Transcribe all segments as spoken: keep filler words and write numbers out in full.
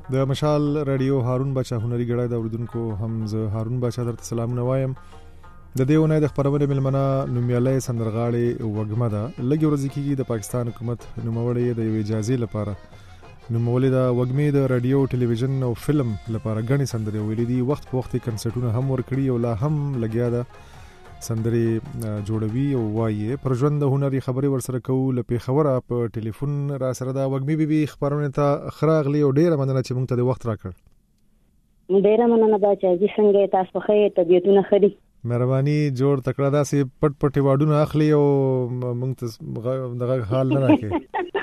د مشال رادیو هارون بچا هنري ګړای د اوریدونکو هم زه هارون بچا درته سلام نوایم. د دې ونې د خبرونه ملمنه نومیالي سندرغاړي وګمه ده لګي ورځ کېږي د پاکستان حکومت نوموړی د یو اجازه لپاره نوموړی د وګمې د رادیو ټلویزیون او فلم لپاره غني سندري ویلي دي. وخت په وخت کنسرټونه هم ورکړي او لا هم لګیا ده سندري جوړوي او وایي پر ژوند د هنري خبري ورسره کوو. لپاره خبره په ټلیفون را سره دا وګمې بيبي خبرونه ته خراغلي او ډیره مننه چې مونږ ته د وخت راکړ. ډیره مننه دا چې څنګه تاسو خې طبيعتونه خري مهرباني جوړ تکړه داسې پټ پټ واډونه اخلي او مونږ ته دغه حال نه راکې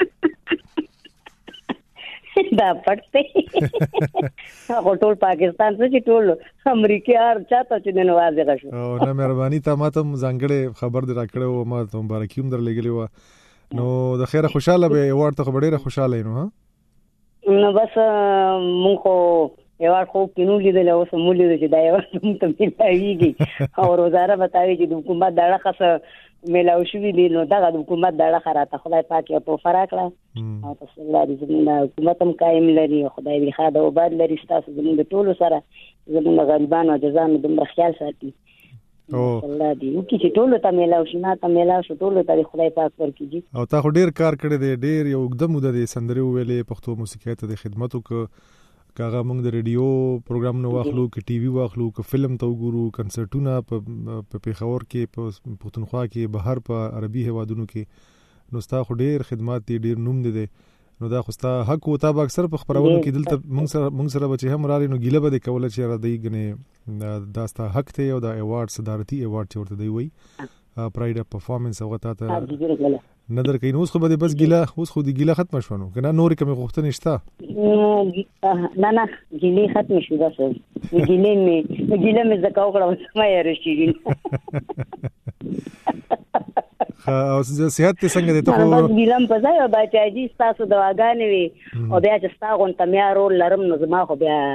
دا پټ هغه ټول پاکستان څخه ټول امریکا هر چاته چې نن واځي غشو او نه مهرباني ته ماته ځانګړې خبر در راکړو ما ته مبارکي هم در لګلې و نو د خیره خوشاله به ایوارډ ته ډیره خوشاله ینو. ها نو بس مونږ خو ایوارډ خو کینو لیدل او سمولې چې دا ایوارډ هم ته ملایږي او روزانه بتاوي چې د حکومت دغه خاصه ملاو شوی دی. نو دغه د حکومت دغه خراته خدای پاک یو په فراکړه او تاسو الله دې زموږ حکومت هم قائم لري خدای دې خاده او باد لري تاسو زموږ د ټولو سره زموږ غریبانو او جزانو د خیال ساتي او الله دې چې ټولو ته ملاو شي نه ته ملاو شي ټولو ته خدای پاک ورکړي. او تا خو ډیر کار کړی دی ډیر یو قدم مده دې سندري ویلې پښتو موسیقۍ ته د خدماتو ک کاغه موږ د ریډیو پروګرام نو واخلو ک ټي وي واخلو ک فلم ته وګورو کنسرټونه په پیښور کې په پښتونخوا کې بهر په عربي هوادونو کې نو ستا خو ډیر خدمات دي ډیر نوم دي نو دا خو ستا حق او تابع اکثر په خبرونو کې دلته موږ سره موږ سره بچي هم رالي نو ګيله به کوله چې را دی غنه دا ستا حق ته او دا ایوارډ صدارتي ایوارډ چورته دی وای پرایډ اف پرفارمنس او غتا ته نظر کین اوس خو به بس ګیله اوس خو دی ګیله ختم شونه کنه نور کوم غوښتنه نشته نه نه ګیله ختم شو دا څه ګیله می ګیله می زکاو کړو ما یې رشیدین او صحت څنګه دي ته خو بس ګیلم په ځای او بچای دي تاسو دواګانې وي او بیا چې تاسو غون تمیا رول لرم نو زما خو بیا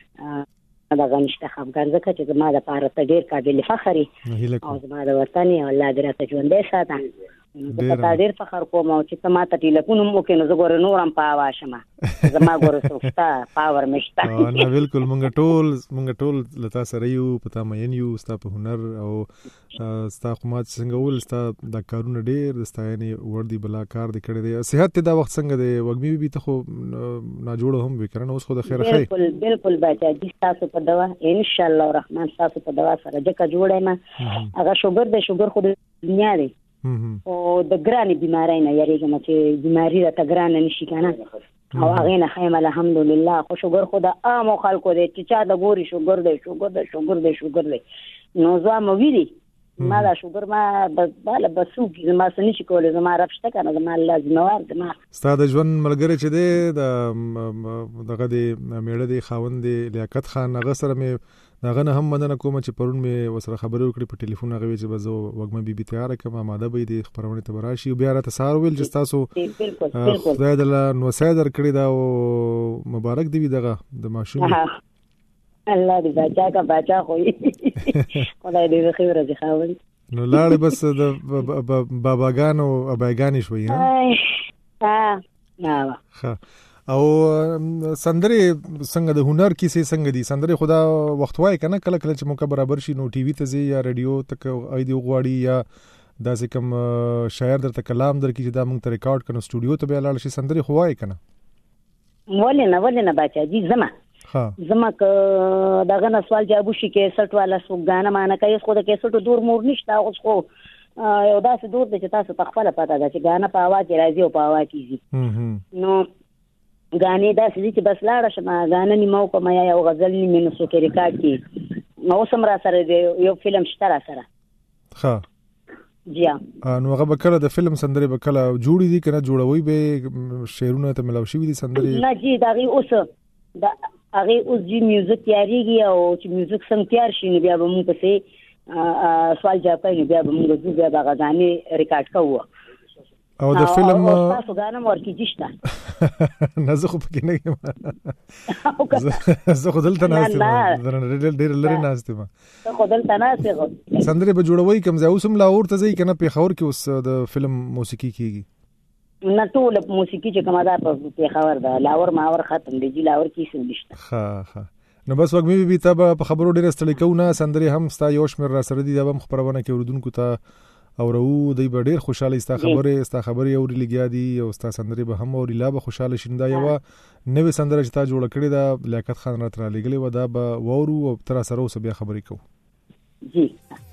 دا غنشته خفګان زکه چې زما د پاره ته ډیر قابل فخري او زما د وطن او الله دې راته ژوندې ساته زه په ډیر فخر کوم او چې ته ماته ټلیفون مو کې نو زه ګور نورم پاوا شمه زما ګور سوستا پاور مشتا نه بالکل مونږ ټول مونږ ټول لتا سره یو پتا مې یو ستا په هنر او ستا قومات څنګه ول ستا د کارونه ډیر دستاینه ور دي بلا کار دې کړی دی صحت ته دا وخت څنګه دی وګمې بي ته خو نا جوړ هم وکړنه اوس خو د خیر خیر بالکل بالکل بچا دي تاسو په دوا ان شاء الله الرحمن تاسو په دوا سره جکه جوړه ما هغه شوګر د شوګر خو د دنیا دی او د ګرانې بیماری نه یریږم چې بیماری راته ګرانه نشي کنه او هغه نه خیم الحمدلله خو شوګر خو د عام خلکو دی چې چا د ګوري شوګر دی شوګر دی شوګر دی شوګر دی نو زه مو ویلي ما دا شوګر ما بس بالا بسوګي ما سني شي کولای زما رپشته کنه زما لازموار زما ستاسو ژوند ملګری چې دی د دغه دی میړه دی خاوند دی لیاقت خان هغه سره مې داغه نه هم مدنه کوم چې پرون مې وسره خبرې وکړې په ټلیفون هغه چې بزو وګمه بي بي تیار کړم ماده به دې خبرونه ته راشي او بیا را تسار ویل چې تاسو خدای دې له نو سیدر کړی دا او مبارک دی دغه د ماشوم الله دې بچا کا بچا خوې خدای دې خیر راځي خاوند نو لاړ بس د باباګانو ابایګانی شوي ها ها ها او سندري څنګه د هنر کیسه څنګه دي سندري خدا وخت وای کنه کله کله چې موقع برابر شي نو ټي وي ته زی یا رادیو تک اې دی غواړي یا داسې کوم شاعر درته کلام درکې چې دا موږ ته ریکارډ کنو سټوډیو ته به لاړ شي سندري خوای کنه ولې نه ولې نه بچا دي زما ها زما ک دغه نه سوال جواب شي کې سټ والا سوګانه معنی کوي خو د کې سټ دور مور نشته اوس خو یو داسې دور د چې تاسو په خپل پتا ده چې غانه په आवाज راځي او په आवाज کیږي نو غانې دا سړي چې بس لاړه شمه غانې نیمو کوم یا یو غزل نیمه نو سو کې ریکارډ کی نو سم را سره دی یو فلم شته را سره ها جی نو هغه بکله د فلم سندري بکله جوړی دي کنه جوړوي به شعرونه ته ملاوي شي دي سندري نه جی دا غي اوس دا هغه اوس جی میوزیک تیاریږي او چې میوزیک څنګه تیار شي نو بیا به موږ په سوال جواب کوي بیا به موږ بیا به غانې ریکارډ کوو او د فلم تاسو غانم ورکی جشته نه زه خو پکې نه یم زه خو دلته ناست یم ډېر ډېر لري ناست یم زه خو دلته ناست یم سندري به جوړوي کوم ځای اوسم لاهور ته ځي کنه په خور کې اوس د فلم موسیقي کیږي نه ټول موسیقي چې کومه ده په پیښور ده، لاور ماور ختم دی، جی لاور کې څه نشته. ها ها نو بس وګ مې بي ته په خبرو ډېر ستړي کوونه سندري هم ستا یو شمیر را سره دي، دا هم خبرونه کې اوردونکو ته اورو دی ډېر خوشاله ستا خبره ستا خبره اوري لګیا دي او ستا سندري به هم اوري لا به خوشاله شیندا یو نوې سندره چې تا جوړ کړې ده لیاقت خان را تر لګلې و دا به وورو او تر سره اوس بیا خبرې کوو. جی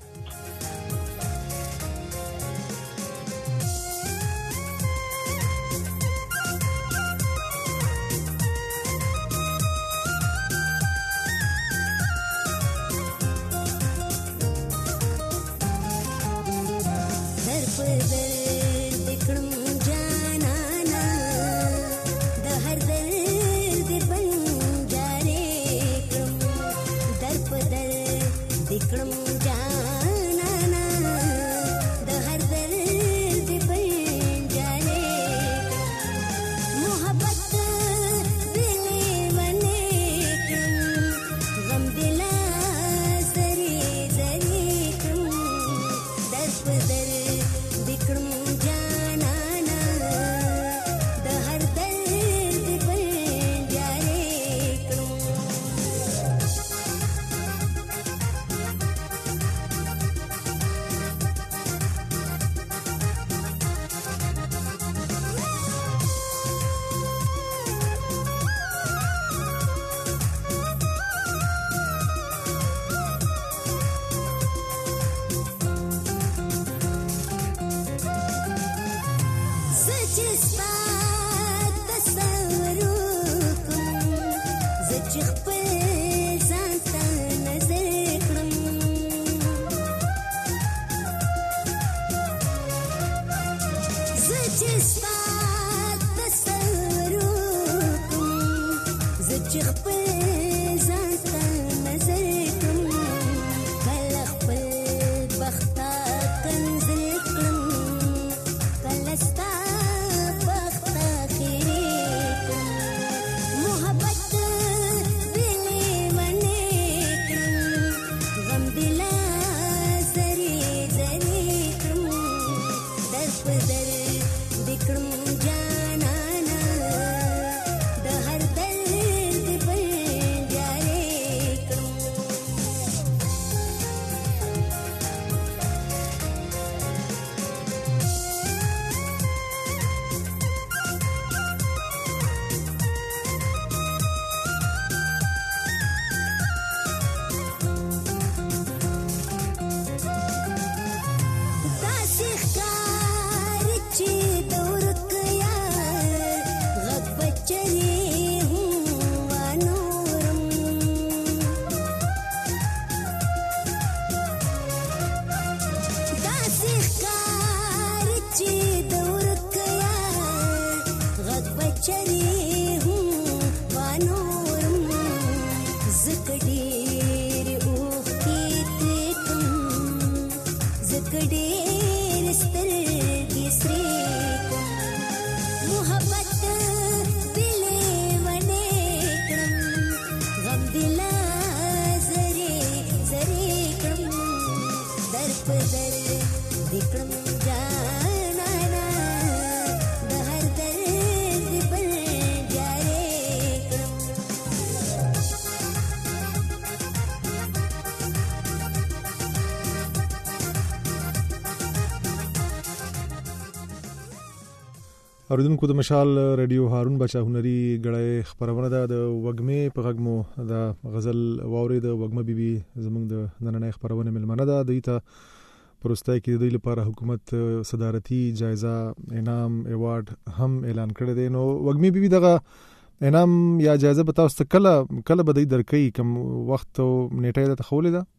اوریدونکو د مشال رادیو هارون بچا هنري غړې خبرونه ده د وګمې په غږمو د غزل واوري د وګمه بیبي زمونږ د نننې خبرونه ملمنه ده د ایته پروستای کې د لپاره حکومت صدارتي جایزه انعام ایوارډ هم اعلان کړی دی. نو وګمې بیبي دغه انعام یا جایزه به تاسو کله کله به د درکې کوم وخت او نیټه د تخولې ده؟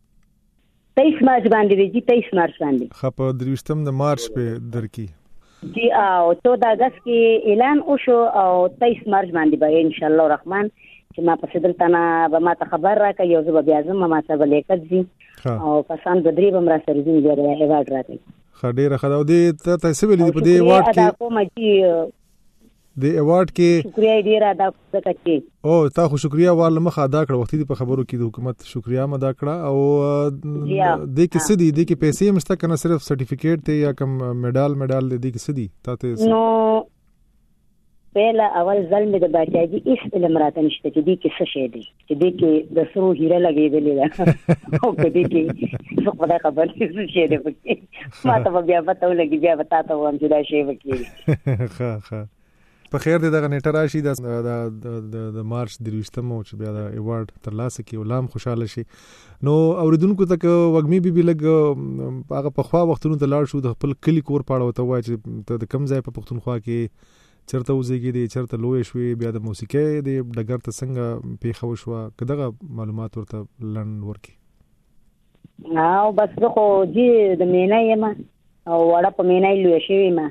تیئیس مارچ باندې دی، تیئیس مارچ باندې خپ درويشتم د مارچ په درکې جی او چودہ اگست کې اعلان وشو او تیئیس مارچ باندې به ان شاء الله الرحمن چې ما په دلته نه به ما ته خبر راکړي یو ځل بیا زما ما ته لیکت دي او پسند د درې بم را سره دي بیا ایوارډ راکړي. خډيره خدا او دې ته تاسو ویلې په دې ایوارډ کې کوم چې د ایوارډ کې شکریا دې را دا کړه او تا خو شکریا وال مخه ادا کړ وختي په خبرو کې د حکومت شکریا ادا کړه او د کې سدي د کې پیسې مشته کنه صرف سرټیفیکیټ ته یا کوم میډال میډال د کې سدي تاسو نو پهلا اول ځل مې د باچاجي هیڅ علم راته نشته چې دې کې څه شی دی چې دې کې د سرو هیره لګېدلې ده او په دې کې څه خدای خبر څه شی دی پکې ما ته بیا پته ولګي بیا به تا ته وایم چې دا شی وکړي. ښه ښه په خیر دی دغه نیټه راشي د د مارچ درویشتمه چې بیا د ایوارډ ترلاسه کړي ولام خوشحاله شي. نو اوریدونکو ته که وږمې بیبي لږ هغه پخوا وختونو ته لاړ شو د خپل کلي کور په اړه ورته ووایه چې ته د کوم ځای په پښتونخوا کې چېرته وزېږېدې چېرته لویې شوې بیا د موسیقۍ د ډګر ته څنګه پېښه وشوه که دغه معلومات ورته لنډ ورکړي. او بس زه خو جي د مینای یم او وړه په مینای لویه شوې یم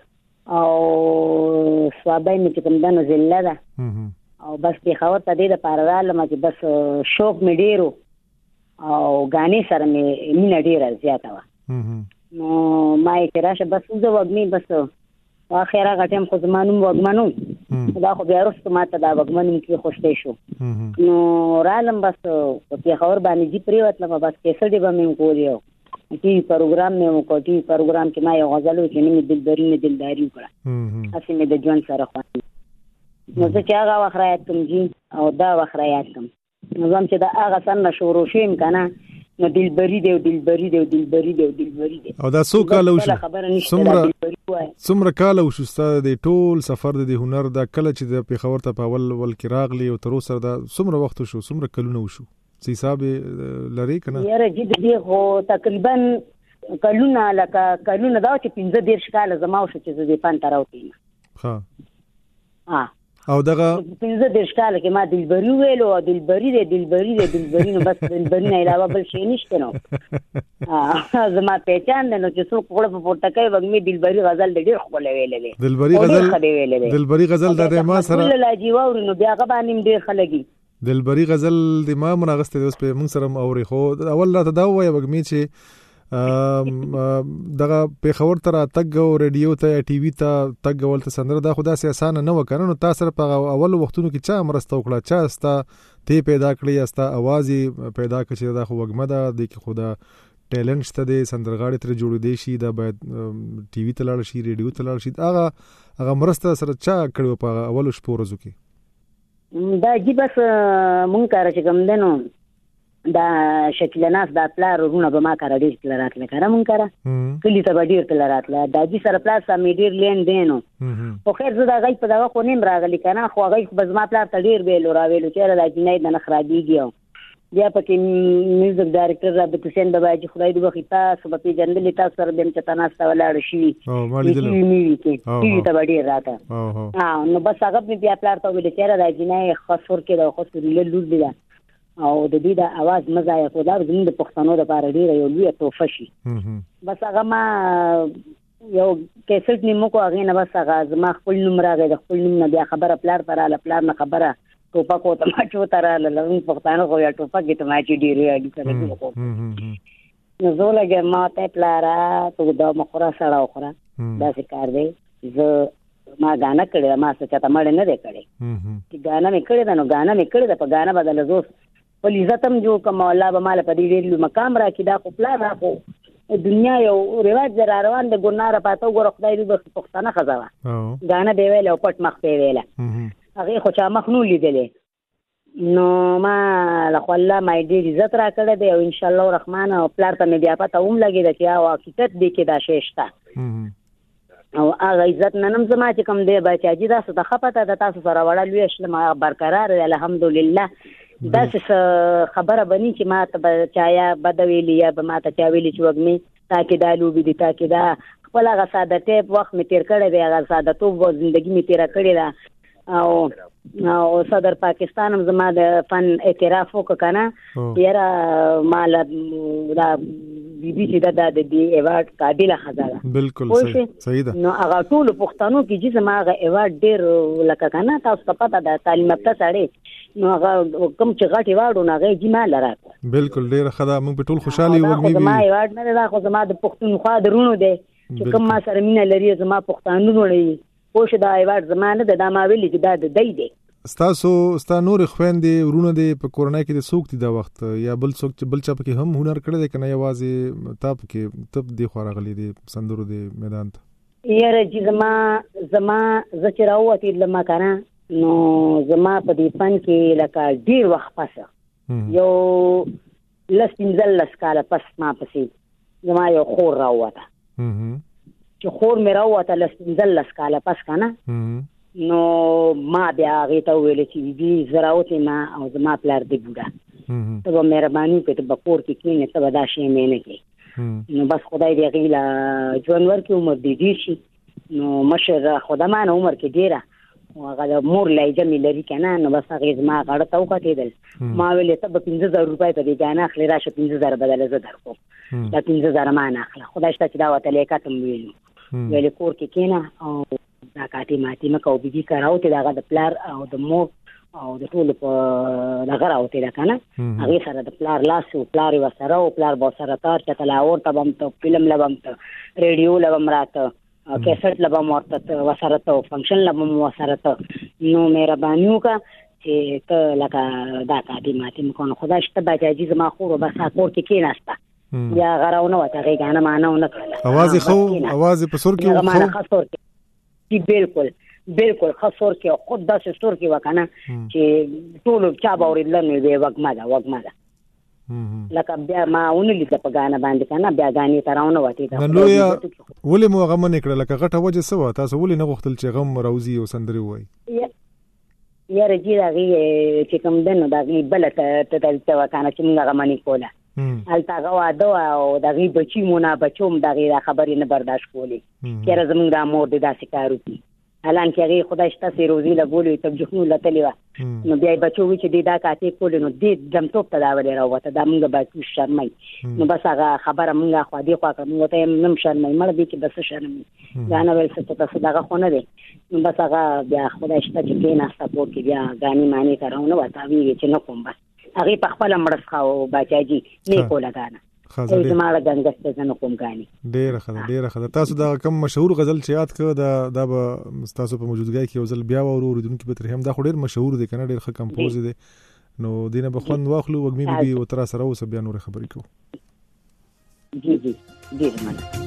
او سوابی مې چې کوم ده نو ضلع ده او بس پېښور ته دې دپاره رالم چې بس شوق مې ډېر او غانې سره مې مینه ډېره زیاته وه. نو ما یې چې راشه بس زه وږمې بس اخر هغه ټایم خو زما نوم وږمه دا خو بیا وروسته ما ته دا وږمه نوم کې خوشتی شو. نو رالم بس په پېښور باندې جي پرېوتلم بس کیسټې به مې وکولې او ټي وي پروګرام مې وکړ. ټي وي پروګرام کې ما یو غزل و چې نه مې دلبري مې دلداري وکړه هسې مې د ژوند سره خوند. نو زه چې هغه وخت رایاد کړم جي او دا وخت رایاد کړم نو زه هم چې د هغه سن نه شروع شوم که نه نو دلبري دی او دلبري دی او دلبري دی او دلبري دی. او دا څو کاله وشو څومره څومره کاله وشو ستا د ټول سفر د هنر دا کله چې د پېښور ته په اول ول کې راغلی او تر اوسه دا څومره وخت وشو څومره کلونه وشو څه حساب لري که نه؟ یاره جي د دې خو تقریبا کلونه لکه کلونه دا چې پنځه دېرش کاله زما وشو چې زه دې فن ته راوتلم. ښه او دغه پنځه دېرش کاله کې ما دلبري وویلو او دلبري دی دلبري دی دلبري نو بس دلبري نه علاوه بل شی نشته نو زما پہچان دی نو چې څوک غوړه په پورته کوي وږمې دلبري غزل د ډېر ښکلی ویلی دی. دلبري غزل دلبري غزل دا د ما سره لاجي واوري نو بیا هغه باندې هم ډېر خلک دلبري غزل د ما مناغستی دی اوس په موږ سره هم اوري خو اول راته دا ووایه وږمې چې دغه پېښور ته راتګ او ریډیو ته یا ټي وي ته تګ کول ته سندره دا خو داسې اسانه نه وه که نه. نو تا سره په اولو وختونو کې چا مرسته وکړه چا ستا تی پیدا کړې یا ستا اواز یې پیدا کړه چې دا خو وږمه ده دې کې خو دا ټیلنټ شته دی سندرغاړې ترې جوړېدی شي دا باید ټي وي ته لاړ شي ریډیو ته لاړ شي هغه هغه مرسته سره چا کړې وه په اولو شپو ورځو کې؟ دا جي بس مونږ کاره چې کوم دی نو دا شکیله ناس دا پلار ورونه به ما کاره ډېر تله راتله کاره مونږ کاره کلي ته به ډېر تله راتله دا جي سره پلار سره مې ډېر لین دی نو خو خیر زه د هغوی په دغه خو نیم راغلي که نه خو هغوی خو به زما پلار ته ډېر ویلو راویلو چې یاره دا جنۍ د نه خرابېږي او بیا پکې میوزیک ډایرکټر رابط حسین بابا چې خدای دې وکړي تاسو به پېژندلې تاسو سره به یم چې ته ناسته ولاړه شوي ټي وي مې وي کې ټي وي ته به ډېر راته نو بس هغه مې بیا پلار ته وویلې چې یاره دا جنۍ ښه سور کې ده او ښه سورېله لور دې ده او د دې د اواز مه ضایع کړو دا زموږ د پښتنو دپاره ډېره یو لویه تحفه شي. بس هغه ما یو کیسټ مې مو کړو هغې نه بس هغه زما خپل نوم راغی د خپل نوم نه بیا خبره پلار ته راله پلار نه خبره ټوپک و تماچو ته راله زموږ پښتانه خو یا ټوپک یې تماچې ډېرې اډي سره نو زه ولګېم ما ته پلاره ته دا مه خوره سړه وخوره داسې کار دی زه ما ګانا کړې ده ما څه چاته مړې نه دی کړې چې ګانا مې کړې ده نو ګانا مې کړې ده په ګانا بدله زه خپل عزت هم جوړ کړم او الله به ماله په دې ډېر لوی مقام راکړي دا خو پلار را خو دنیا یو رواج دی را روان دی ګناه را پاته وګوره خدای دې بخښي پښتانه ښځه وه ګانا به یې ویله او پټ مخ به یې ویله هغې خو چا مخ نه لیدلی نو ما له خو الله ما یې ډېر عزت را کړی دی او انشاءالله رحمان او پلار ته مې بیا پته هم لګېده چې او حقیقت دی کې دا شی شته او هغه عزت نن هم زما چې کوم دی باچاجي تاسو ته ښه پته ده تاسو سره وړه لویه شلم هغه برقرار دی الحمدلله داسې خبره بني چې ما ته به چا یا بده ویلي یا به ما ته چا ویلي چې وږمې تا کې دا لوبې دي تا کې دا خپل هغه ساده ټیپ وخت مې تېر کړی دی هغه سادهتوب زندګي مې تېره کړې ده او او صدر پاکستان هم زما د فن اعتراف وکړه که نه یاره ما له دا بي بي چې دا د دې ایوارډ قابله ښځه ده بالکل صحیح ده نو هغه ټولو پښتنو کې چې زما هغه ایوارډ ډېر لکه که نه تاسو ته پته ده تعلیم یافته سړی نو هغه کوم چې غټ ایوارډ و نو هغه یې جي ما له راکړه بالکل ډېره ښه ده موږ په ټول خوشحاله یو دا خو زما ایوارډ نه دی دا خو زما د پښتونخوا د رونو دی چې کوم ما سره مینه لري زما پښتانه وړي پوه شو دا ایوارډ زما نه ده دا ما ویلي چې دا د دی دی ستاسو ستا نورې خویندې ورونه دې په کورنۍ کې د څوک دي دا وخت یا بل څوک چې بل چا پکې هم هنر کړی دی که نه یوازې تا پکې ته دې خوا راغلی دی سندرو دې میدان ته؟ یاره چې زما زما زه چې راووتېدلم کنه نو زما په دې فن کې لکه ډېر وخت پسه یو لس پنځلس کاله پس ما پسې زما یو خور راووته چې خور مې راووته لس پنځلس کاله پس که نه نو ما بیا هغې ته وویل چې بیبي زه راوتې ما او زما پلار دې بوډا ته به مهرباني وکړې ته به کور کې کښېنې ته به دا شی مې نه کوې نو بس خدای دې هغې له ژوند ورکړي عمر دې ډېر شي نو مشر خدا ما نه عمر کې ډېره هغه د مور لهجه مې لري که نه نو بس هغې زما غاړه ته وکتېدل ما ویلې ته به پنځه زره روپۍ په دې ګاڼه اخلې راشه پنځه زره بدله زه در کوم دا پنځه زره ما نه اخله خدای شته چې دا ورته لیکه ته مې ویلو ویلې کور کې کښېنه او دا کاتې ماتې مه کوه بیبي که راوتې د هغه د پلار او د مور او د ټولو په دغه راوتې ده که نه هغې سره د پلار لاس و پلار یې ورسره و پلار به ورسره تار چېته لاهور ته به هم ته فلم له به هم ته ریډیو له به هم راته کیسټ له به هم ورته ورسره ته فنکشن له به هم ورسره ته نو مهرباني وکړه چې ته لکه دا کاتې ماتې مه کوه نو خدای شته باچاجي زما خور و بس کور کې کښېناسته بیا هغه راونه وته هغې ګاڼه مانه ونه کړله اواز یې ښه اواز یې په سور کې ښه بالکل بالکل ښه سور کې خود داسې سور کې وه که نه چې ټولو چا به اورېدله نو ویې وږمه ده وږمه ده لکه بیا ما ونه لیده په ګاڼه باندې که نه بیا ګاڼې ته راونه وتېده لویه ولې مو هغه منې کړه لکه غټه وجه څه وه تاسو ولې نه غوښتل چې غم راوځي او سندرې ووایي یاره جي د هغې چې کوم دی نو د هغې بله ته وه که نه چې مونږ هغه منې کوله هلته هغه واده وه او د هغې بچي مو نه بچو هم د هغې دا خبرې نه برداشت کولې چې یاره زمونږ دا مور دی داسې کار وکړي حالان کې هغې خدای شته سې روزي لګولې تبجحونو لتلې وه نو بیا یې بچو وي چې دې دا کاتې کولې نو دې دمتوب ته دا ولې راووته دا مونږ به شرمئ نو بس هغه خبره مونږ خوا دې خوا کړه مونږ ته یې نه شرمئ مړه دې کې به څه شرمئ دا نه ویل څه چې تاسو دغه خو نه دی نو بس هغه بیا خدای شته چې کېناسته کور کې بیا ګانې مانې ته راونه وته ویې چې نه کوم بس هغې په خپله مړه څښه باچاجي نه کوله ګانه زما له ګنګسته زه نه کوم ګانې ډېره ښه ده ډېره ښه ده تاسو دا کم مشهور غزل چې یاد کړه دا دا به ستاسو په موجودګۍ کې یو ځل بیا واورو اورېدونکي به ترې هم دا خو ډېر مشهور دی که نه ډېر ښه کمپوز دی نو دې نه به خوند واخلو وږمې بیبي ورته را سره اوسه بیا نورې خبرې کوو جی جی ډېر مننه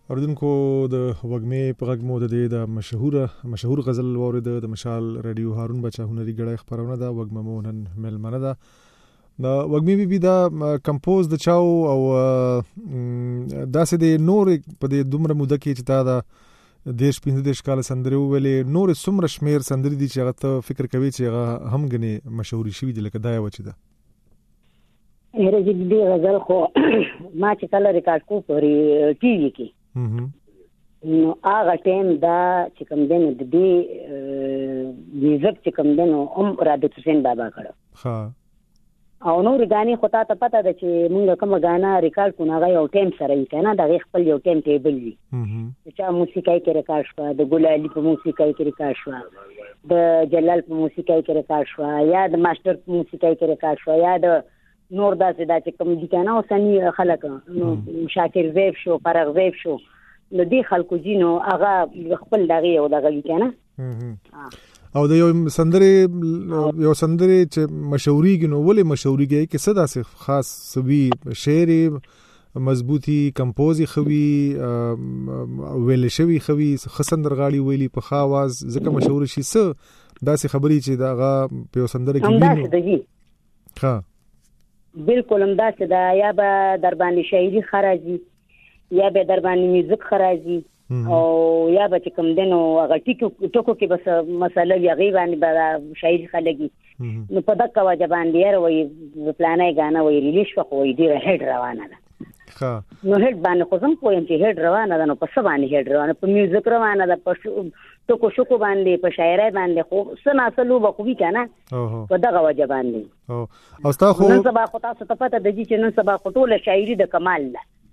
اوردونکو د وګمې په غږ مو د مشهور مشهور غزل وورید د مشال رادیو هارون بچا هنري غړې خبرونه دا وګمه مو نن ملمنه دا د وګمې بي بي دا کمپوز د چاو او داسې د نور په د دومره موده کې چې تا دا دیش پینځه دیش کال سندري ویلې نور سمره شمیر سندري دي چې هغه ته فکر کوي چې هغه هم غني مشهوري شوی دي لکه دا و چې دا هر دې غزل خو ما چې کله ریکارډ کو په ټي وي کې نو هغه ټیم دا چې کوم دنه د دې میوزیک چې کوم دنه ام رادت حسین بابا کړو ها او نور غاني خو ته پته ده چې مونږ کوم غانا ریکارډ کو هغه یو ټیم سره یې کنه دا خپل یو ټیم ټیبل وی چې موسیقي کې ریکارډ شو د ګل علي په موسیقي کې ریکارډ شو د جلال په موسیقي کې ریکارډ شو یا د ماستر په موسیقي کې ریکارډ شو یا د نور داسې دا چې کوم دي کنه او سني خلک نو شاکر زیب شو فرغ زیب شو نو دي خلکو جینو هغه خپل دغه یو دغه کنه او د یو سندري یو سندري چې مشهوري نو ولې مشهوري کې څه داسې خاص سوي شعر مضبوطی کمپوزي خوي ویل شوی خوي خسندرغاړي ویلي په خواز ځکه مشهور شي څه داسې خبري چې دغه په سندره کې ویني ها بالکل هم دا چې دا یا به در باندې شاعري خراجي یا به در باندې میوزیک خراجي او یا به چې کوم دنو هغه ټیکو ټکو کې بس مسله وی غي باندې به شاعري خلګي نو په دغه وجه باندې یې وایي پلانای غانا وایي ریلیش خو وایي ډیر هډ روانه ده ها نو هډ باندې خو زم پویم چې هډ روانه ده نو په څه باندې هډ روانه په میوزیک روانه ده په ټکو شکو باندې په شاعرۍ باندې خو سنا سلو بخو وی کنه په دغه وجه باندې او او ستا خو نن سبا خو تاسو ته پته د دې چې نن سبا خو ټوله شاعري د کمال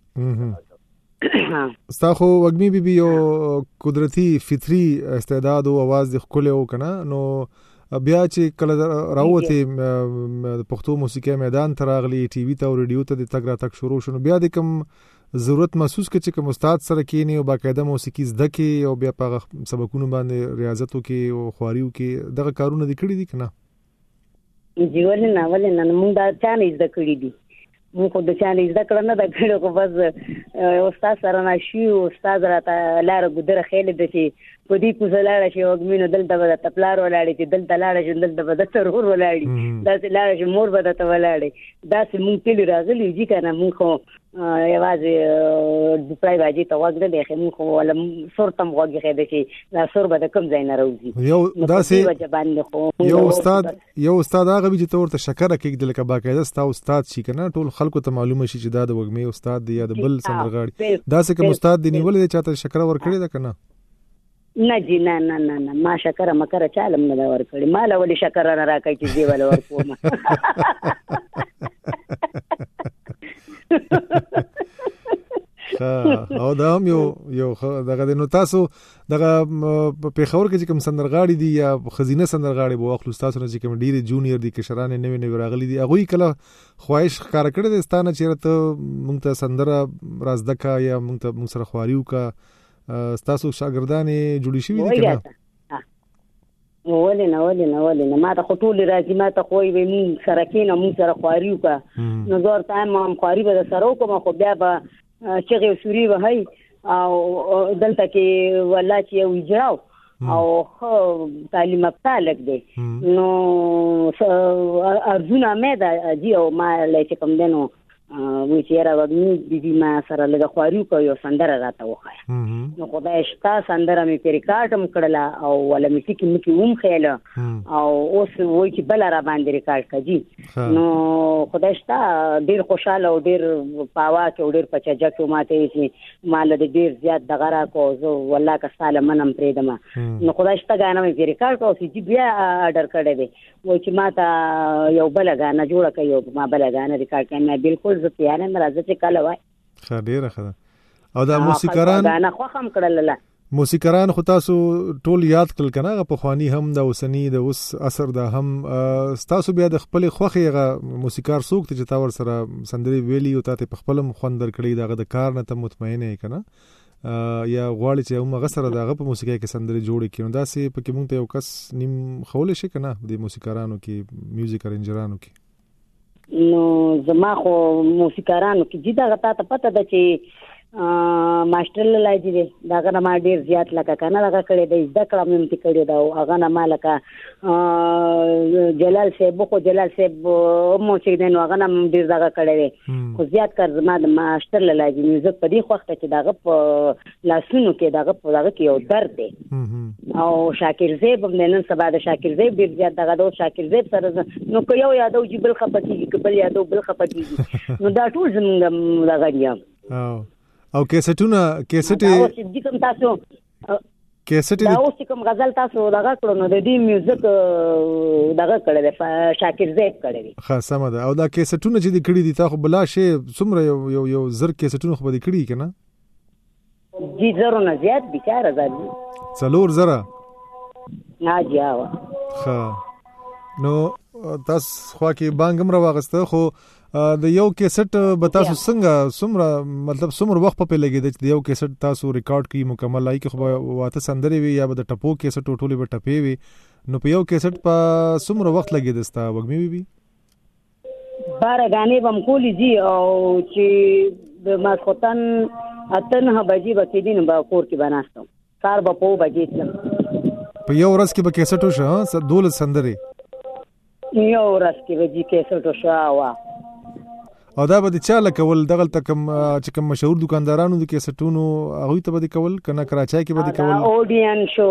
ده ستا خو وګمې بي بي یو قدرتي فطري استعداد او आवाज د خپل او کنه نو بیا چې کله راوته د پښتو موسیقي میدان ته راغلی ټي وي ته او رادیو ته د تګ را تک شروع شونه بیا د کوم ضرورت محسوس کړي چې کوم استاد سره کېنی او باقاعده موسیقي زده کې او بیا په سبقونو باندې ریاضتو کې او خواریو کې دغه کارونه دي کړی دي کنه جیول نه ولې نه موږ دا چا نه زده کړی دي موږ خو د چا نه زده کړل نه دا کړو خو بس استاد سره نشي او استاد راته لار ګدره خېل د چې په دې پوزلاړه شي وګمینو دلته به د تپلار ولاړې چې دلته لاړه شي دلته به د ترور ولاړې دا چې لاړه شي مور به د ولاړې دا چې مونږ تل راغلي چې کنه مونږ خو یوازې د پرای باجی ته وګړه د خمو خو ولا صورتم وګړه خېده چې دا صور به د کم ځای نه راوځي یو داسې یو استاد یو استاد هغه چې تورته شکر کې د لکه باقاعده ستا استاد شي کنه ټول خلکو ته معلومه شي چې دا د وګمې استاد دی یا د بل سندرغاړي داسې کوم استاد دی نیولې چې چاته شکر ورکړي دا کنه نه جی نه نه نه نه ما شکر مکر چالم نه ور کړی مال ولې شکر نه راکای چې دی ول ور کوم او دا هم یو یو دغه نو تاسو دغه په خبر کې کوم سندرغاړي دي یا خزینه سندرغاړي بو خپل تاسو نه چې کوم ډیره جونیئر دي کشرانه نوې نوې راغلي دي هغه کله خواهش ښکار کړی د ستانه چیرته مونږ ته سندره رازدکا یا مونږ ته مونږ سره خواریو کا تاسو شاګردانې جوړی شوی دي کنه ولې نه ولې نه ولې نه ما ته خطول راځي ما ته خوې وې مون سره کېنه مون سره خواریو کا نو زور تایم ما خواري به سره کوم خو بیا به چې سوري وهي او دلته کې ولا چې یو اجراو او خو تعلیم ابتالک دی نو ارزونه مې دا جی او ما لکه کوم دنو وی چې را وګنی د دې ما سره له خواريو کوي سندره راته وخایا نو خدای شتا سندره مې پر ریکارډ هم کړله او ولا مې ټکی مې کوم خیاله او اوس وای چې بل را باندې ریکارډ کړي نو خدای شتا ډیر خوشاله او ډیر پاوا کې ډیر پچاجا کې ماته چې مال دې ډیر زیات دغه را کو زه والله که ساله منم پرېدم نو خدای شتا غاڼه مې پر ریکارډ او چې بیا آرډر کړی دی وای چې ماته یو بل غاڼه جوړه کړي ما بل غاڼه ریکارډ کړم بالکل زه پیانه مرزه چې کله وای خډيره خده او دا موسیقاران غاڼه خو هم کړل موسیقاران خو تاسو ټول یاد کړل کنه په خواني هم د وسنی د اوس اثر د هم تاسو بیا د خپل خوخه موسیقار سوق ته چې تاور سره سندري ویلی او ته په خپل خوندر کړی دغه د کار نه ته مطمئن یې کنه یا غواړي چې هم غسر دغه په موسیقي کې سندري جوړ کړي نو دا سه په کې مونږ ته یو کس نیم خول شي کنه د موسیقارانو کې میوزیک ارنجرانو کې نو زما خو موسیقارانو کې جدا غتا ته پته ده چې ماستر لاجی دی دا کنه ما ډیر زیات لکه کنه لکه کړي د زده کړه مې ته کړي دا هغه نه ما لکه جلال صاحب خو جلال صاحب مو چې دین هغه نه ډیر دا کړي خو زیات کار زما د ماستر لاجی میوزیک په دې وخت کې داغه په لاسونو کې داغه په داغه کې یو درد دی او شاکر زیب نن سبا د شاکر زیب ډیر زیات دغه د شاکر زیب سره نو کو یو یادو چې بل خپتیږي بل یادو بل خپتیږي نو دا ټول زموږ دغه دی او او کیسټونه کیسټي او چې کوم تاسو کیسټي دا اوس کوم غزل تاسو دغه کړو نو د دې میوزیک دغه کړی دی شاکر زیب کړی دی ښه سم ده او دا کیسټونه چې د کړی دي تاسو بلا شی څومره یو یو زر کیسټونه خو به کړی کنه جی زرو نه زیات بیچاره زادي څلور زره نه جاوا ښه نو تاسو خو کې بانګم را واغسته خو د یو کیسټ به تاسو څنګه څومره مطلب څومره وخت په لګیږي چې یو کیسټ تاسو ریکارډ کړئ مکمل لای کې خو واته سندري وي یا به د ټپو کیسټ ټولې به ټپې وي نو په یو کیسټ په څومره وخت لګیږي ستا وګمې وي بار غانې بم کولی دي او چې د ماسختن اتنه بجې به کې دین با کور کې بناستم کار به په بجې تلم په یو ورځ کې به کیسټ وشه دولت سندري یو ورځ کې به دې کیسټ وشه وا او دا به د چا لکول دغه تکم چې کوم مشهور دکاندارانو د کیسټونو هغه ته به کول کنه کراچۍ کې به کول اودین شو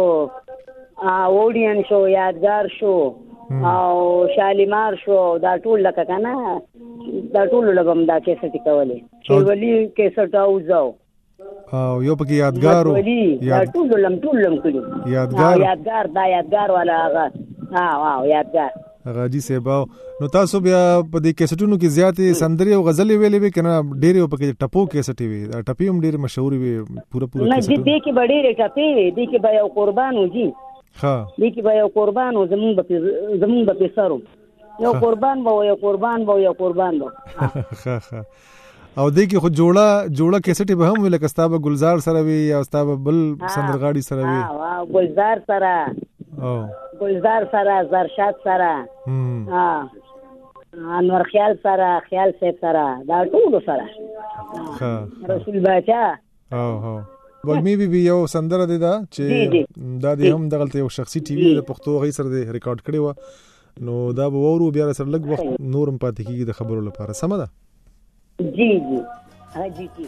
اودین شو یادګار شو او شالیمار شو دا ټول لکه کنه دا ټول لګم دا کیسټ کولې چې ولی کیسټ اوځو او یو پکې یادګار یا ټول لم ټول لم کړی یادګار یادګار دا یادګار والا هغه ها واو یادګار غاجی سیباو نو تاسو بیا په دې کیسټونو کې زیاتې سندري او غزلې ویلې وي کنه ډېرې په ټپو کیسټي وي دا ټپي هم ډېر مشهور وي پورا پورا نه دې کې ډېرې ټپي دې کې به یو قربان وږي ها دې کې به یو قربان او زمون به زمون به پیسارو یو قربان به یو قربان به یو قربان به ها ها او دې کې خو جوړه جوړه کیسټي به هم ویل کستابه گلزار سره وي یا استابه بل سندرغاړي سره وي ها گلزار سره او گلزار سره زرشاد سره ها انور خیال سره خیال صاحب سره دا ټول سره ها رسول باچا او هو وګمی بي بي یو سندره دی دا چې دا دی هم دغلت یو شخصي ټي وي د پښتو غي سره دی ریکارډ کړی و نو دا به ورو بیا سره لګ وخت نورم پاتې کیږي د خبرو لپاره سم ده جی جی ها جی جی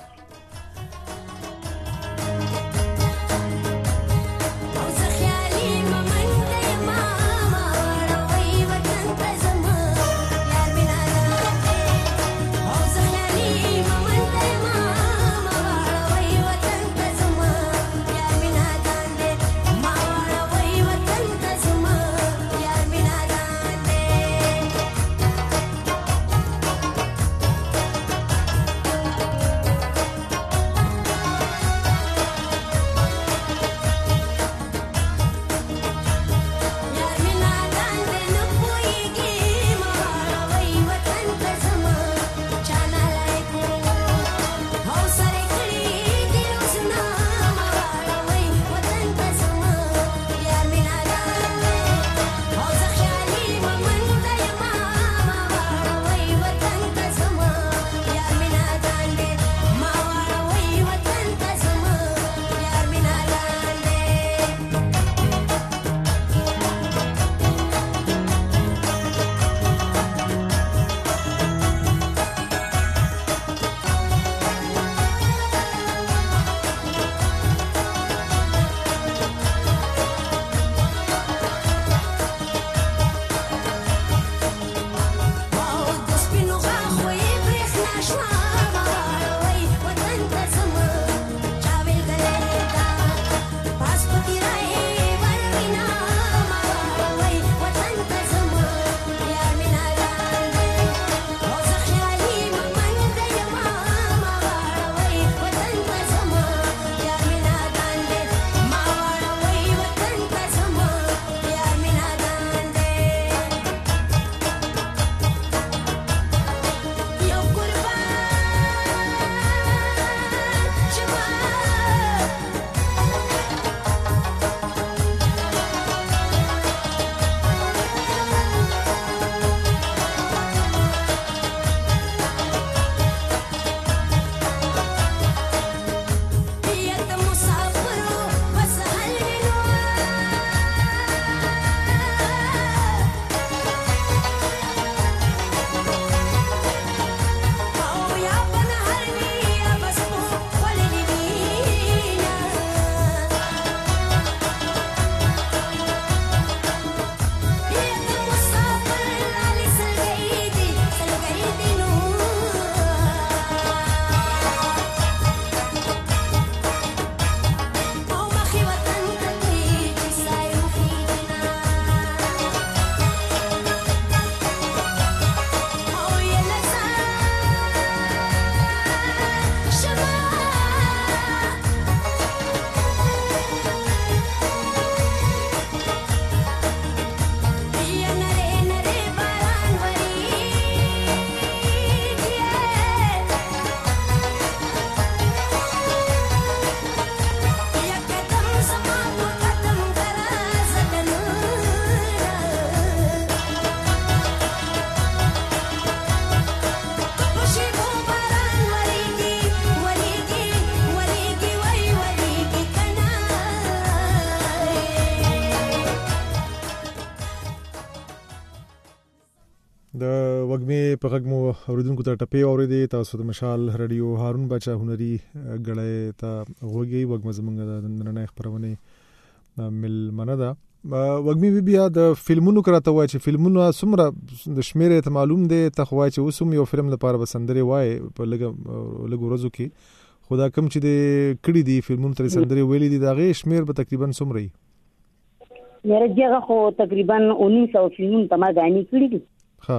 وګمې په غږ مو اوریدونکو ته ټپې اورېدې. تاسو د مشال رادیو هارون بچا هنري غړې ته وګي وګم زمونږ د نن خبرونه مل مندا وګمې بیا د فلمونو کراته وای چې فلمونو سمره د شمیرې ته معلوم دی ته خوای چې وسوم یو فلم لپاره بسندري وای په لګ لګ ورځو کې خدا کم چې د کړي دي فلمونو تر سندري ویلې دي دا غي شمیر به تقریبا سمري مېره جګه خو تقریبا انیس سو فلمونو ته ما غاني کړی دي. ها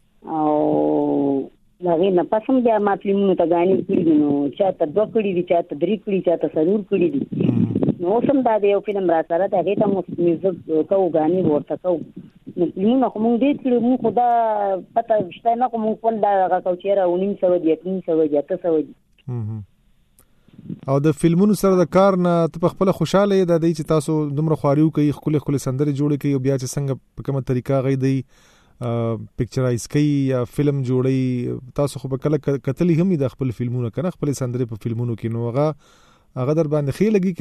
او لغې نه پسم بیا ما فلمونو ته غاني کړی دي نو چاته دوه کړی دي چاته درې کړی چاته سرور کړی دي نو سم دا یو فلم را سره ته هغه ته مو میوزیک کو غاني ورته کو نو فلمونو کوم دې کړی مو خدا پته شته نه کوم خپل دا هغه کو چیرې انیس سو دي انیس سو دي اته سو دي. او د فلمونو سره د کار نه ته خپل خوشاله یې د دې چې تاسو دومره خواریو کوي خپل خپل سندري جوړي کوي او بیا چې څنګه په کومه طریقه غي دی پکچرایز کوي یا فلم جوړي تاسو خو په کله کتلې هم د خپل فلمونو کنه خپل سندري په فلمونو کې نو هغه هغه در باندې خې لګي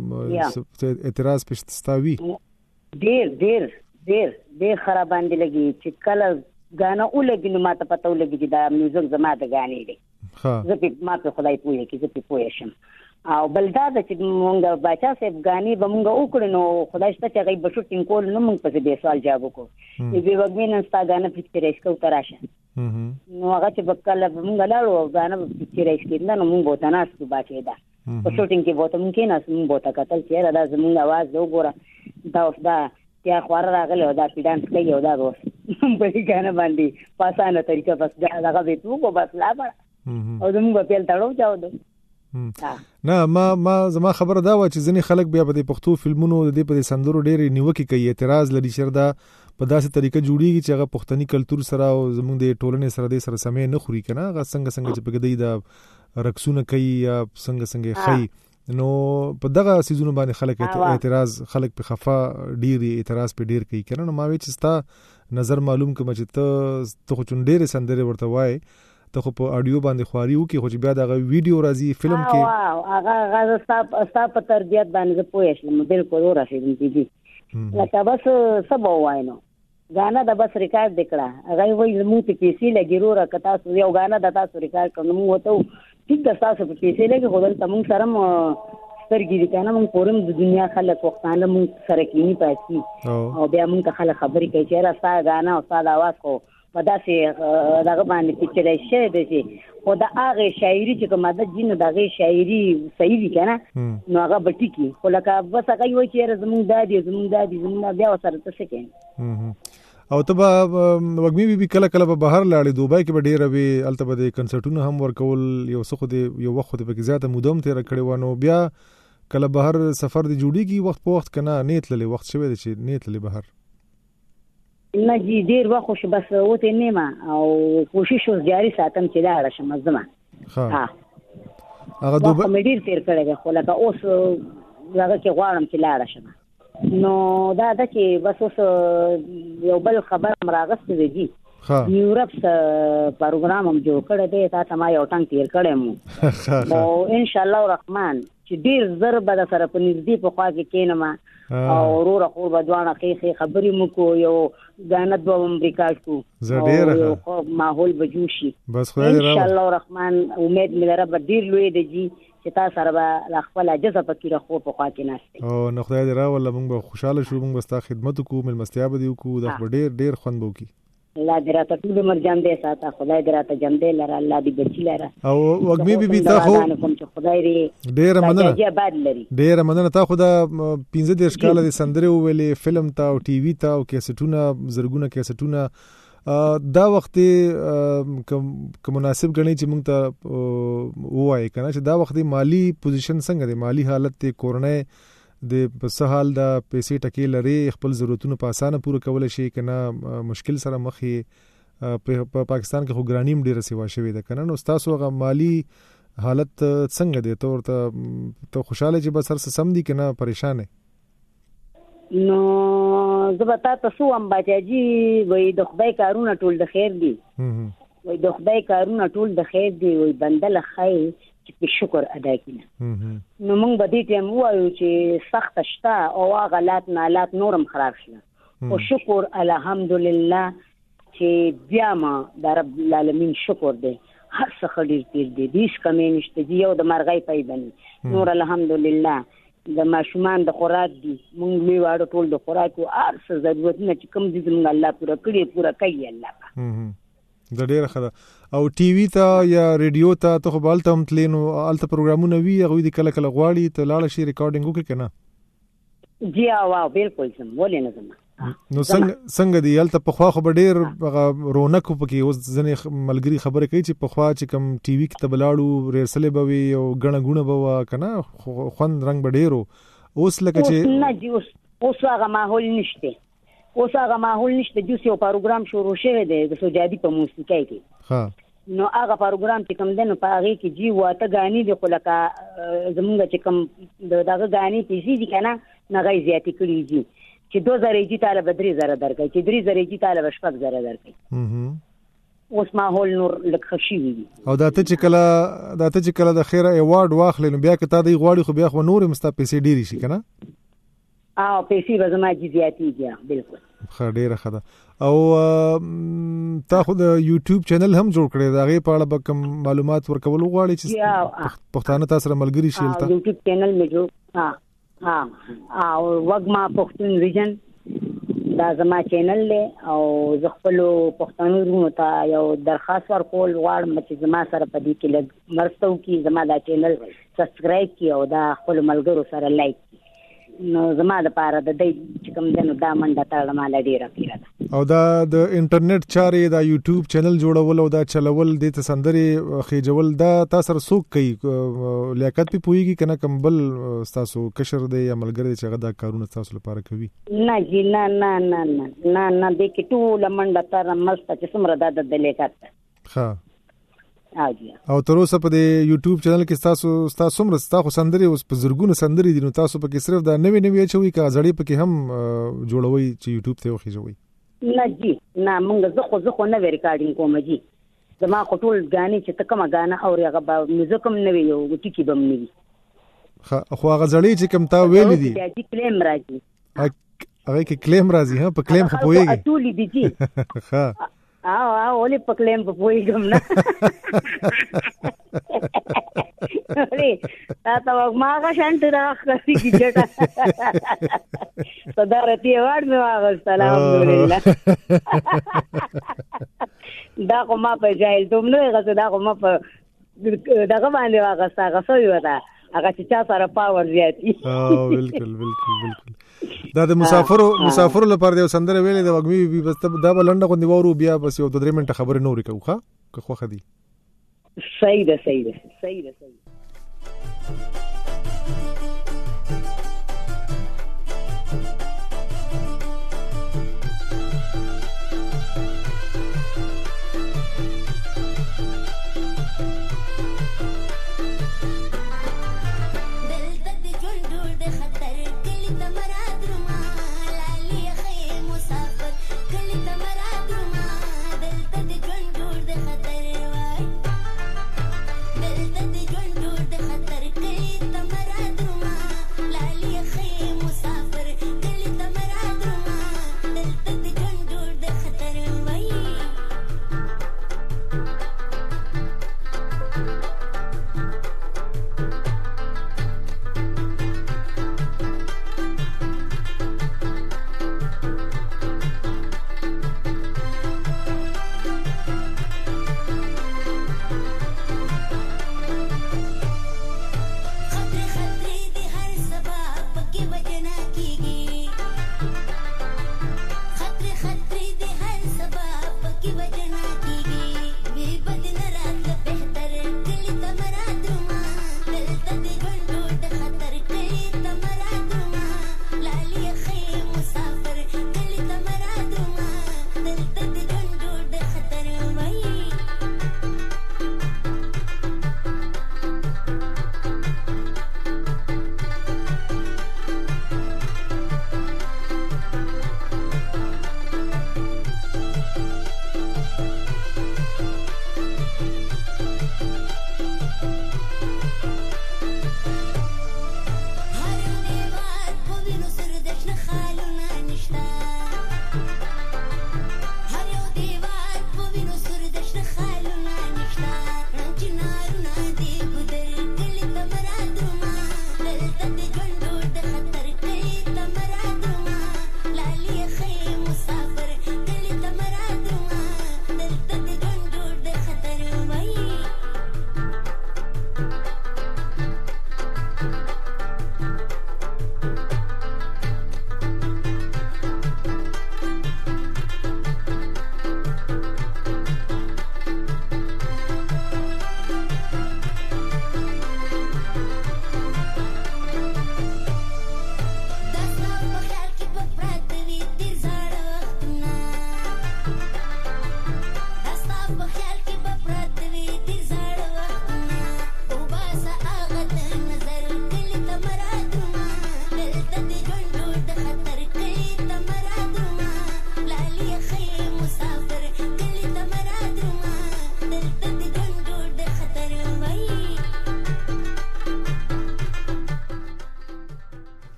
کنه اعتراض پښتستاوي ډیر ډیر ډیر ډیر خراب باندې لګي چې کله غانا ولګي نو ماته پته ولګي چې دا میوزیک زما د غاني دی زه په ما په خدای پوهه کې زه په پوهه شم او بلدا د چې مونږ بچا صاحب غاني به مونږ وکړو نو خدای ست چې غي بشوټینګ کول نو مونږ په دې سوال جواب وکړو ای به وګمن ستا غانه پکچرایز کو تراشه نو هغه چې بکله مونږ لاړو غانه پکچرایز کړل نو مونږ بوته ناس کو باچې دا په شوټینګ کې بوته مونږ نه مونږ بوته کتل چې را زمونږ आवाज وګوره دا اوس دا یا خوار راغله دا پیډانس کوي او دا اوس په دې غانه باندې پاسانه طریقه بس دا هغه به تو کو بس لا او زموږ په پیل تاړو چاو دو نه ما ما زما خبره دا و چې ځنې خلک بیا په پښتو فلمونو د دې په سندرو ډېری نیوکه کوي اعتراض لري چې دا په داسې طریقه جوړیږي چې هغه پښتني کلچر سره او زموږ د ټولنې سره د سره سمې نه خوري کنه هغه څنګه څنګه چې په دې د رقصونه کوي یا څنګه څنګه خي نو په دغه سيزونو باندې خلک اعتراض خلک په خفا ډېری اعتراض په ډېر کوي کنه نو ما وی چې ستا نظر معلوم کوم چې ته ته خو چونډېره سندره ورته وای ته خو په اډیو باندې خواري وکي خو چې بیا دا ویډیو راځي فلم کې واو هغه هغه ستاپ ستاپ تربيت باندې پوهې شم بالکل ورسېدم دي لکه بس سبا واینو غانا د بس ریکارډ وکړه هغه وایي زموږ په پیسې لګیرو را کتا سو یو غانا د تاسو ریکارډ کړو مو وته ټیک د تاسو په پیسې لګي خو دلته موږ سره سترګې دي کنه موږ پورم د دنیا خلک وختانه موږ سره کینی پاتې او بیا موږ ته خلک خبرې کوي چې راځه غانا او ساده आवाज کو پدا سي دغه باندې پکچرای شه دي چې خدا هغه شاعري چې کومه د جن دغه شاعري صحیح دي کنه نو هغه بټی کی خو لکه بس هغه وایي چې زمونږ دادی زمونږ دادی زمونږ بیا سره څه شي او ته وګمې بي کله کله په بهر لاړې دوبای کې به ډېر وي الته به کنسرټونه هم ورکول یو څه خو دې یو وخت به کې زیاته مودوم تیر کړي ونه بیا کله بهر سفر دی جوړیږي وخت په وخت کنه نیت للی وخت شوی دی چې نیت للی بهر نه جی ډیر وخت خو بس وته نیمه او کوشش وس جاری ساتم چې دا اړه شم زما ها هغه دوه مې ډیر تیر کړی خو لکه اوس هغه کې غواړم چې لاړ شم نو دا د چې بس اوس یو بل خبر مراغسته دی یورپ څخه پروګرام هم جوړ کړی دی تا ته ما یو ټنګ تیر کړی مو نو ان شاء الله الرحمن چې ډیر زر به د سره په نږدې په خوا کې کینم او ورور خو بدوانه خې خبرې مو کو یو غانت به امریکا کو زړه ماحول بجوشي بس خدای دې ان شاء الله الرحمن امید مې رب ډیر لوی دی چې تاسو سره به خپل اجازه پکې راخو په خوا کې ناشته او نو خدای دې راول موږ به خوشاله شو موږ به ستاسو خدمت کوو ملمستیا به دیو کو د ډیر ډیر خوند بو کی الله دې راته ټول عمر جام دې ساته خدای دې راته جام دې لره الله دې بچی لره او وګمې بي بي تا خو خدای دې ډېر مننه ډېر مننه تا خو دا پنځه دیرش کاله د سندره ویلې فلم تا او ټي وي تا او کیسټونه زرګونه کیسټونه دا وخت کوم مناسب غني چې موږ ته وایي کنه چې دا وخت مالی پوزیشن څنګه دی مالی حالت ته کورونه د په سهال د پیسې ټکې لري خپل ضرورتونو په اسانه پوره کول شي کنه مشکل سره مخې په پاکستان کې خو ګرانیم ډیره سیوا شوی ده کنه نو تاسو غو مالی حالت څنګه دی ته ورته ته خوشاله چې بس هر څه سم دي کنه پریشان نو زبتا تاسو هم بچاجي وای د خدای کارونه ټول د خیر دي وای د خدای کارونه ټول د خیر دي وای بندل خیر چې په شکر ادا کړي نو موږ به دې ټیم وایو چې سخت شته او غلط نه حالات نورم خراب شي او شکر الحمدلله چې بیا ما د رب العالمین شکر دی هر څه ښه ډېر تېر دی هېڅ کمی نشته دي یو د مرغۍ پیدا نه نور الحمدلله د ماشومان د خوراک دي مونږ لوی واړه ټول د خوراک او هر څه ضرورتونه چې کوم دي زموږ الله پوره کړي پوره کوي الله د ډېره ښه ده او ټي وي ته یا ریډیو ته ته خو به هلته هم تلې نو هلته پروګرامونه وي هغوی دې کله کله غواړي ته لاړه شي ریکارډینګ وکړي که نه جی واو بالکل ځم ولې نه ځم نو څنګه څنګه دی هلته پخوا خو به ډېر هغه رونق پکې اوس ځینې ملګري خبرې کوي چې پخوا چې کوم ټي وي کې ته به لاړو ریرسلې به وي او ګڼه ګوڼه به وه که نه خوند رنګ به ډېر و اوس لکه چې نه جی اوس اوس هغه ماحول نشته اوس هغه ماحول نشته جوس یو پروګرام شروع شوی دی د سجادي په موسیقۍ کې ها نو هغه پروګرام چې کوم دی نو په هغې کې جی واته ګانې دي خو لکه زمونږ چې کوم د دغه ګانې پیسې دي که نه نو هغه یې زیاتې کړي دي چې دو زره جي تاله به درې زره درکوي چې درې زره جي تاله به شپږ زره درکوي اوس ماحول نور لږ ښه شوي دي او دا ته چې کله دا ته چې کله د خیره ایوارډ واخلې نو بیا که تا دی غواړي خو بیا خو نور هم ستا پیسې ډېرې شي که نه او پیسې به زما جي زیاتېږي بالکل ښه ډېره ښه ده او تا خو د یوټیوب چینل هم جوړ کړی د هغې په اړه به کوم معلومات ورکول وغواړې چې پښتانه تا سره ملګري شي هلته یوټیوب چینل مې جوړ ها ها او وږما پښتون ویژن دا زما چینل دی او زه خپلو پښتنو وروڼو ته یو درخواست ورکول غواړم چې زما سره په دې کې لږ مرسته وکړي زما دا چینل سبسکرایب کړي او دا خپلو ملګرو سره لایک کړي نو زما دپاره د دی چې کوم دی نو دا منډه تړله ماله ډېره پیره ده او دا د انټرنیټ چارې دا یوټیوب چینل جوړول او دا چلول دې ته سندرې خېجول دا تا سره څوک کوي لیاقت پې پوهېږي که نه کوم بل ستاسو کشر دی یا ملګری دی چې هغه دا کارونه ستاسو لپاره کوي نه جي نه نه نه نه نه نه دې کې ټوله منډه تړه مسته چې څومره دا د لیاقت ده ښه او تر اوسه په دې یوټیوب چینل کې ستاسو ستاسو څومره ستا خو سندرې اوس په زرګونو سندرې دي نو تاسو پکې صرف دا نوې نوې اچوئ که زړې پکې هم جوړوئ چې یوټیوب ته وخېژوئ نه جی نه مونږ زه خو زه خو نوې ریکارډینګ کوم جی زما خو ټول ګانې چې ته کومه ګانه اورې هغه به میوزیک هم نه وي یو ټکي به هم نه وي خو هغه زړې چې کوم تا ویلې دي جی کلیم راځي هغې کې کلیم راځي ها په کلیم خو پوهېږې ټولې دي جی ښه او او ولې په کلیم په پوهېږم نه تا ته وږما هغه شانتې راښکارېږي چټه صدارتي ایوارډ مې واخیست الحمدلله دا خو ما په جاهلتوب نه ویغسې دا خو ما په دغه باندې واخیست هغه څه وه ده هغه چې چا سره پاور زیاتي بالکل بالکل بالکل دا د مسافرو مسافرو لپاره د یو سندره ویلې د وږمې بي بس دا به لنډه غوندې واورو بیا بس یو دوه درې منټه خبرې نورې کوو ښه که خوښه دي صحیح ده صحیح ده صحیح ده صحیح Hey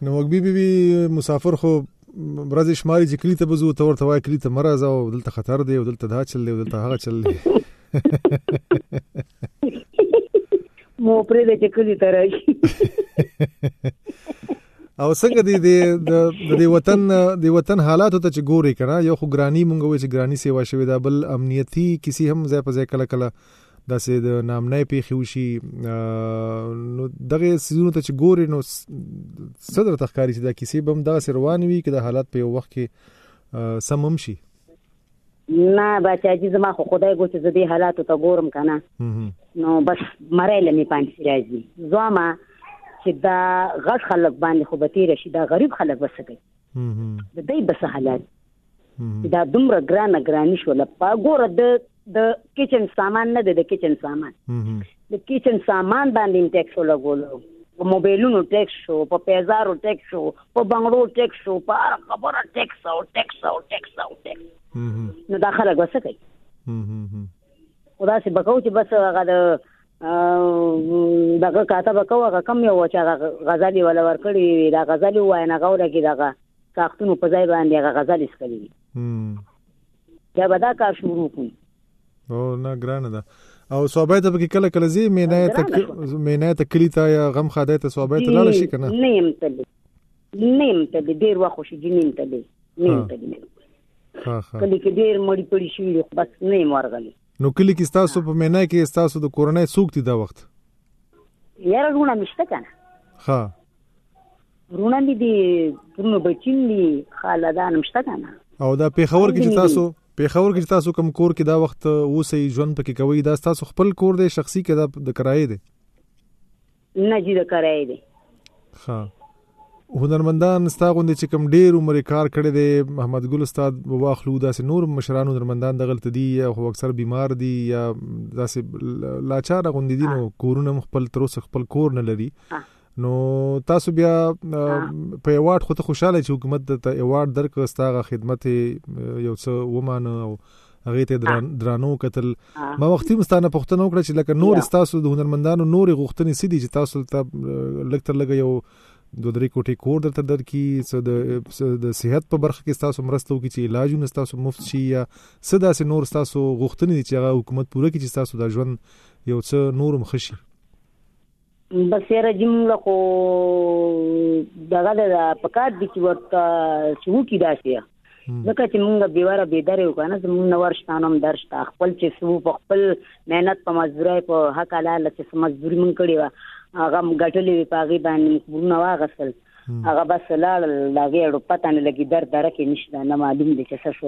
نو وګبي بي مسافر خو برازي شمالي چې کلی ته بزو ته ورته وای کلی ته مرزه او دلته خطر دی او دلته دا چل دی او دلته هغه چل دی مو پرې د کلی ته راشي. او څنګه دی د د وطن د وطن حالات ته چې ګوري کنه یو خو ګرانی مونږ وې چې ګرانی سیوا شوی دا بل امنیتی کسی هم ځای په ځای کله کله داسې د نامنۍ پیښې وشي نو دغه سيزونو ته چې ګوري نو صدر تخکاری چې دا کیسې بم دغه روان وي کې د حالات په یو وخت کې سمم شي. نه بچا چې زما خو خدای ګو چې زدي حالات ته ګورم کنه نو بس مړې لمې پانځ راځي زما چې دا غټ خلک باندې خو به تیر شي دا غریب خلک وسګي د دې بس حالات دا دومره ګرانه ګرانی شو لپاره ګوره د د کچن سامان نه د کچن سامان د کچن سامان باندې ټیکس لګولو په موبایلونو ټیکس شو په پیزارو ټیکس شو په بنگلو ټیکس شو په هر خبره ټیکس او ټیکس او ټیکس او ټیکس نو دا خلک وسګي خدا سي بکاو چې بس هغه د دغه کاته بکاو هغه کم یو چې غزالي ولا ورکړي دا غزالي وای نه غوړه کې دغه کاختونو په ځای باندې هغه غزالي سکلي دا به دا کار شروع کړي او نه ګرانه ده او صوبای ته کې کله کله زی مینه تک مینه تکلی تا یا غم خاده ته صوبای ته لاله شي کنه نیم تل نیم تل ډیر واخو شي نیم تل نیم تل ها ها کله کې ډیر مړی پړی شي بس نیم ورغلی نو کلی کې تاسو په مینه کې تاسو د کورونای سوکتی دا وخت یاره رونه مشته کنه ها رونه دي دي رونه بچین دي خالدان مشته کنه او دا پیښور کې تاسو پیښور کې تاسو کوم کور کې دا وخت اوسې ژوند پکې کوي دا تاسو خپل کور دی شخصي کې دا د کرایې دی نه جې د کرایې دی ها هنرمندان ستاغوندې چې کوم ډېر عمر کار کړی دی محمد ګل استاد واخلو داسې نور مشران هنرمندان دغلت دي یا خو اکثر بیمار دي یا داسې لاچار غوندې دي نو کورونه خپل تر اوسه خپل کور نه لري نو تاسو بیا په ایوارډ خو ته خوشاله چې حکومت ته ایوارډ درک ستاغه خدمت یو څه ومانه او هغه ته درانو کتل ما وختي مستانه پښتنه وکړه چې لکه نور تاسو د هنرمندانو نور غوښتنې سدي چې تاسو ته لکتر لګ یو دو درې کوټې کور درته درکې څه د صحت په برخه کې تاسو مرسته وکړي چې علاجونه تاسو مفت شي یا څه داسې نور تاسو غوښتنې چې هغه حکومت پوره کړي چې تاسو د ژوند یو څه نورم خشي بس یې رجم لکو دغه د پکات دي چې ورته شو کی داسې ځکه چې موږ بیواره بيداره وکړو زموږ نو ورشتانم درشت خپل چې سو په خپل مهنت په مزدوري په حق حلال چې مزدوري مونږ کړی و هغه غټلې پاغي باندې نو واغسل هغه بس لاړ لاګي اړو پته نه لګي در درکې نشته نه معلوم دي چې څه شو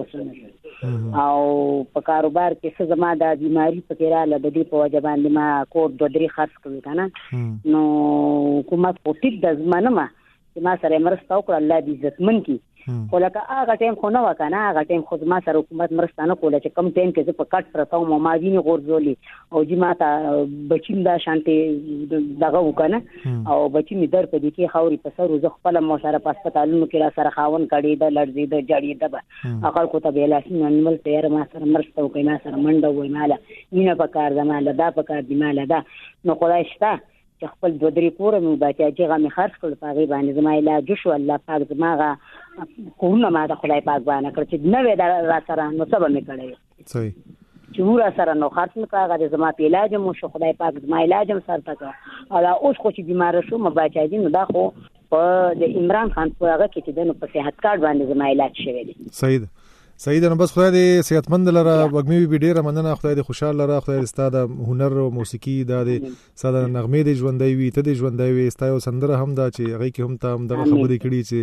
او په کاروبار کې څه زما د بیماری پکې را لګې دی په وجه باندې ما کوټ دوه درې خرڅ کړو کنه نو حکومت په ټیک د زمانه ما چې ما سره مرسته وکړه الله دې عزتمن کی خو لکه هغه ټیم خو نه وکنه هغه ټیم خو ما سره حکومت مرسته نه کوله چې کم ټیم کې زه په کټ پرتاو ما ماجینی غورځولې او چې ما ته بچیم دا شانتي دغه وکنه او بچی می در په دې کې خوري په سر زه خپل مو سره په هسپتالونو کې را سره خاون کړي د لړزې د جړې د اقل کو ته بیلاسي ننول تیر ما سره مرسته وکړي ما سره منډه وای مالا مینه په کار زماله دا په کار دی مالا دا نو خدای شته چې خپل دوه درې کور مې بچا چې غمه خرڅ کړ پاغي باندې زما علاج شو الله پاک زماغه کوونه ما د خدای پاک باندې کړ چې نو دا را سره نو سبا مې کړی صحیح چې ورا سره نو خرڅ مې کاغه زما په علاج مو شو خدای پاک زما علاج هم سره تا او اوس خو چې بیمار شو ما بچا دي نو دا خو په د عمران خان په هغه کې چې د نو په صحت کارت باندې زما علاج شوی دی صحیح سعید نو بس خدای دې صحتمند لره وګمې به ډیره مننه خدای دې خوشاله لره خدای دې ستاسو هنر او موسیقي دا دې ستاسو نغمې دې ژوندۍ وي ته دې ژوندۍ وي ستاسو سندره هم دا چې هغه کې هم ته هم دغه خبرې کړې چې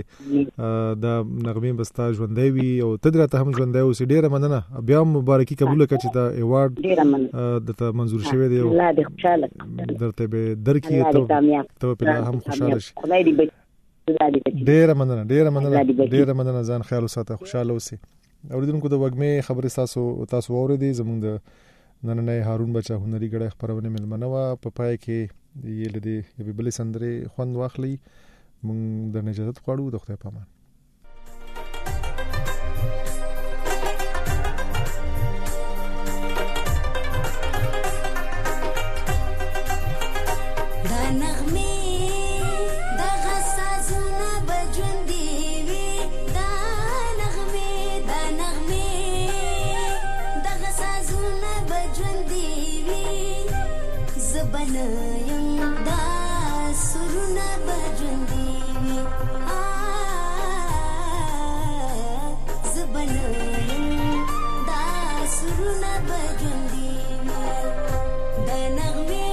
دا نغمې بستا ژوندۍ وي او ته درته هم ژوندۍ اوس ډیره مننه بیا مبارکي قبول کړه چې دا ایوارډ دته منزور شوی دی الله دې خوشاله درته به درکې ته ته په هم خوشاله شي خدای دې ډیره مننه ډیره مننه ډیره مننه ځان خیال وساته خوشاله اوسې اوریدونکو د وګمې خبرې تاسو تاسو اوریدي زموږ د نننې هارون بچا هنري غړي خبرونه ملمنه وا په پای کې یې لدی یوه بل سندره خوند واخلي موږ د نجات غواړو د خدای پامان دا نغمه دا غسازونه زبنا یم دا سرونه بجوندي زبنا یم دا سرونه بجوندي د نغمه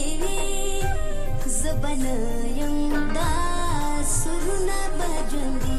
زبنا یم دا سرونه بجوندي